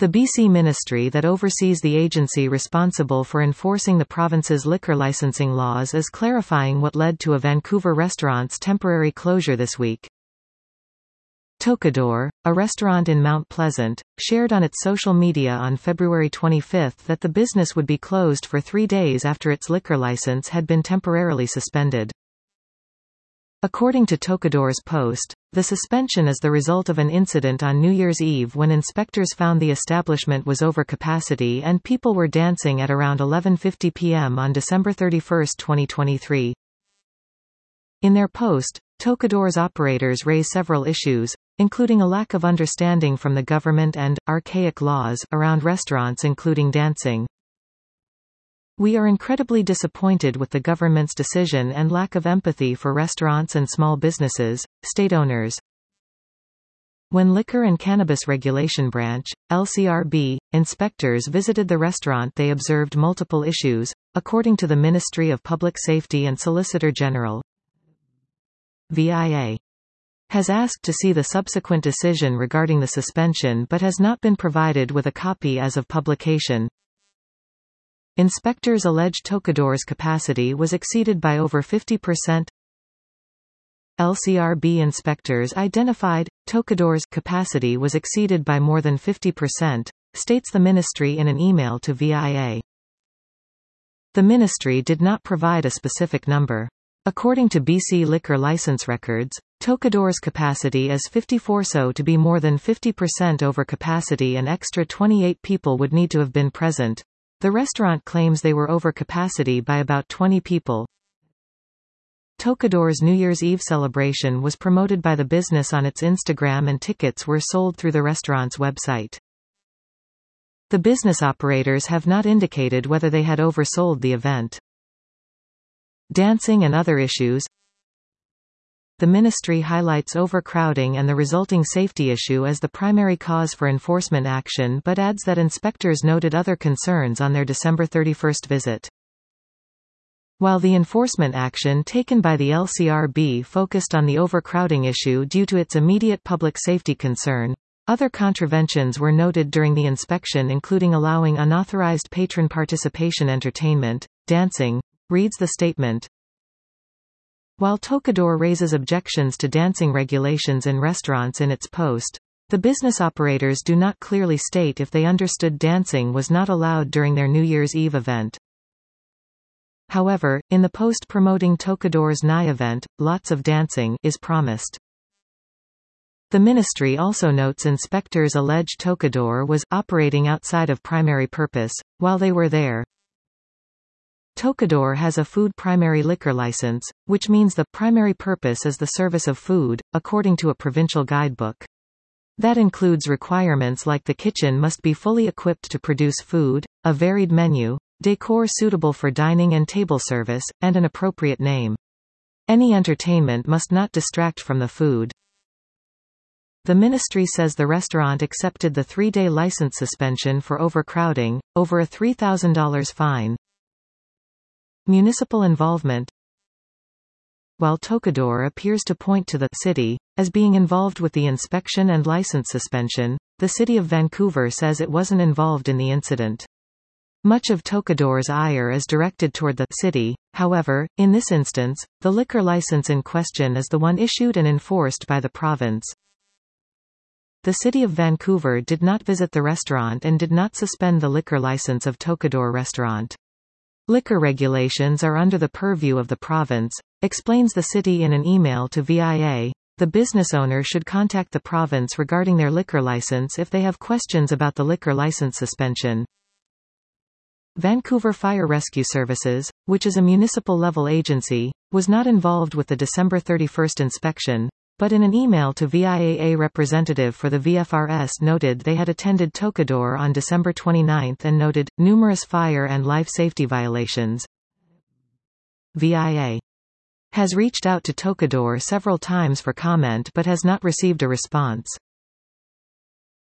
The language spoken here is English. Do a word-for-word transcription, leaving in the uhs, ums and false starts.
The B C ministry that oversees the agency responsible for enforcing the province's liquor licensing laws is clarifying what led to a Vancouver restaurant's temporary closure this week. Tocador, a restaurant in Mount Pleasant, shared on its social media on February twenty-fifth that the business would be closed for three days after its liquor license had been temporarily suspended. According to Tocador's post, the suspension is the result of an incident on New Year's Eve when inspectors found the establishment was over capacity and people were dancing at around eleven fifty p m on December thirty-first, twenty twenty-three. In their post, Tocador's operators raise several issues, including a lack of understanding from the government and archaic laws around restaurants including dancing. We are incredibly disappointed with the government's decision and lack of empathy for restaurants and small businesses, state owners. When Liquor and Cannabis Regulation Branch, L C R B, inspectors visited the restaurant, they observed multiple issues, according to the Ministry of Public Safety and Solicitor General. V I A has asked to see the subsequent decision regarding the suspension but has not been provided with a copy as of publication. Inspectors allege Tocador's capacity was exceeded by over fifty percent. L C R B inspectors identified, Tocador's capacity was exceeded by more than fifty percent, states the ministry in an email to V I A. The ministry did not provide a specific number. According to B C liquor license records, Tocador's capacity is fifty-four, so to be more than fifty percent over capacity an extra twenty-eight people would need to have been present. The restaurant claims they were over capacity by about twenty people. Tocador's New Year's Eve celebration was promoted by the business on its Instagram and tickets were sold through the restaurant's website. The business operators have not indicated whether they had oversold the event. Dancing and other issues. The ministry highlights overcrowding and the resulting safety issue as the primary cause for enforcement action but adds that inspectors noted other concerns on their December thirty-first visit. While the enforcement action taken by the L C R B focused on the overcrowding issue due to its immediate public safety concern, other contraventions were noted during the inspection, including allowing unauthorized patron participation entertainment, dancing, reads the statement. While Tocador raises objections to dancing regulations in restaurants in its post, the business operators do not clearly state if they understood dancing was not allowed during their New Year's Eve event. However, in the post promoting Tocador's N I event, lots of dancing is promised. The ministry also notes inspectors allege Tocador was operating outside of primary purpose while they were there. Tocador has a food primary liquor license, which means the primary purpose is the service of food, according to a provincial guidebook. That includes requirements like the kitchen must be fully equipped to produce food, a varied menu, decor suitable for dining and table service, and an appropriate name. Any entertainment must not distract from the food. The ministry says the restaurant accepted the three-day license suspension for overcrowding, over a three thousand dollars fine. Municipal involvement. While Tocador appears to point to the city as being involved with the inspection and license suspension, the City of Vancouver says it wasn't involved in the incident. Much of Tocador's ire is directed toward the city, however, in this instance, the liquor license in question is the one issued and enforced by the province. The City of Vancouver did not visit the restaurant and did not suspend the liquor license of Tocador Restaurant. Liquor regulations are under the purview of the province, explains the city in an email to V I A. The business owner should contact the province regarding their liquor license if they have questions about the liquor license suspension. Vancouver Fire Rescue Services, which is a municipal-level agency, was not involved with the December thirty-first inspection, but in an email to V I A, a representative for the V F R S noted they had attended Tocador on December twenty-ninth and noted numerous fire and life safety violations. V I A has reached out to Tocador several times for comment but has not received a response.